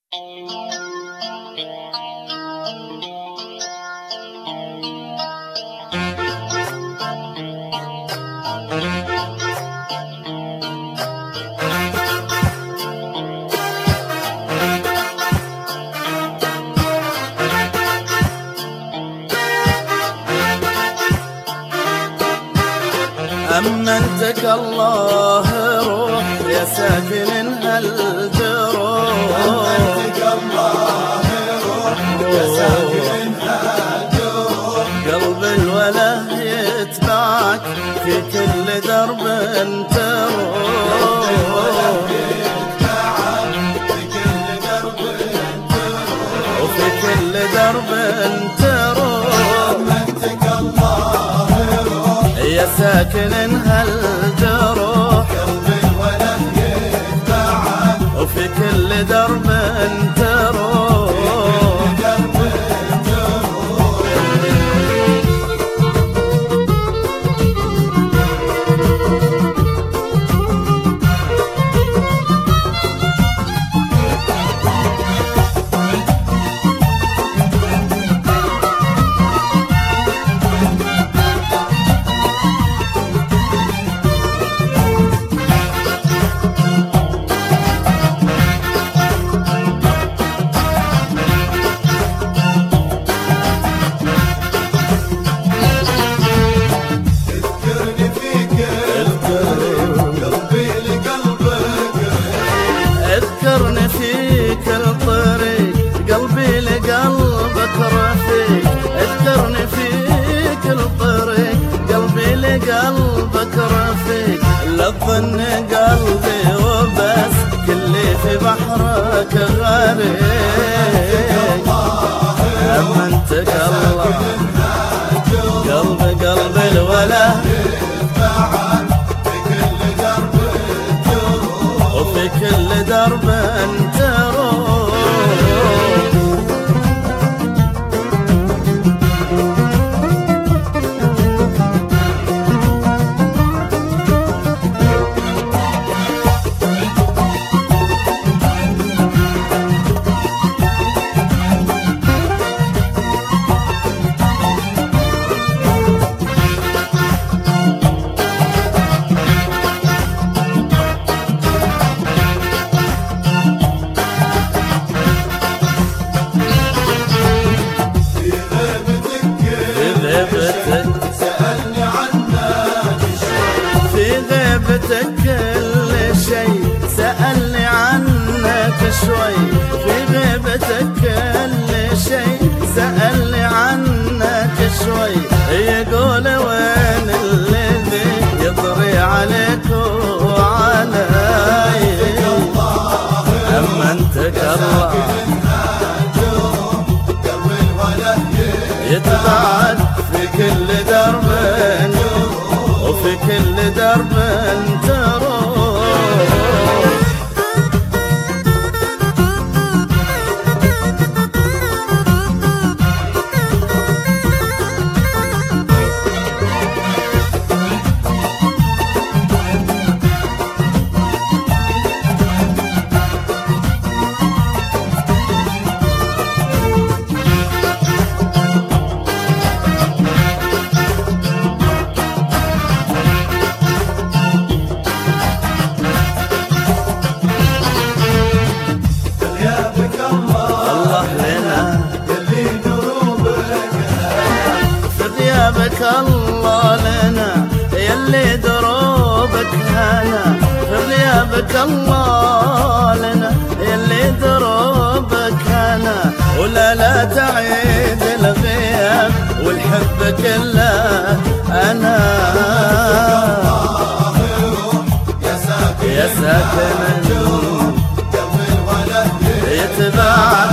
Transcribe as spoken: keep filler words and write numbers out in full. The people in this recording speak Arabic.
أمنتك الله روح يا ساكن هالجروح، أمنتك الله روح يا ساكن هالجروح، قلب الوله يتبعك في كل درب تروح، وفي كل درب تروح. أمنتك الله روح يا ساكن هالجروح، قلب الوله يتبعك وفي كل درب تروح. اذكرني في كل طريق قلبي لقلبك رفيق، اذكرني في كل طريق قلبي لقلبك رفيق، لا تظن قلبي وبس كلي في بحرك غريق. أمنتك الله قلبي قلبي الوله وفي كل درب تروح. سألني عنك في غيبتك كل شيء سألني عنك شوي، في غيبتك كل شيء سألني عنك شوي، يقول وين الذي يطري عليك وعلي. أمنتك الله يتبعك في كل درب وفي كل درب تروح. غيابك الله لنا يلي دروبك هنا، في غيابك الله لنا يلي دروبك هنا، ولا لا تعيد الغياب والحب كله أنا. يا ساكن قلب الوله يتبع